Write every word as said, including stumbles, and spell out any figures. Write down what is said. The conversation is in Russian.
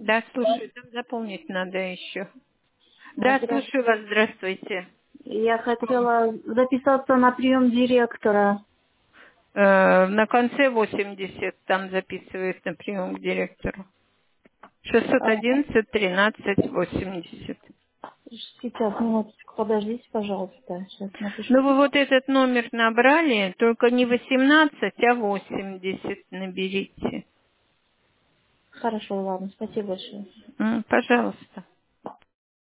Да, слушаю, там заполнить надо еще. Да, Здра- слушаю вас, здравствуйте. Я хотела записаться на прием директора. Э, на конце восемьдесят там записывают на прием к директору. шестьсот А, одиннадцать тринадцать восемьдесят. Сейчас, минуточку, подождите, пожалуйста. Сейчас напишу. Ну, вы вот этот номер набрали, только не восемнадцать, а восемьдесят наберите. Хорошо, ладно, спасибо большое. М, Пожалуйста.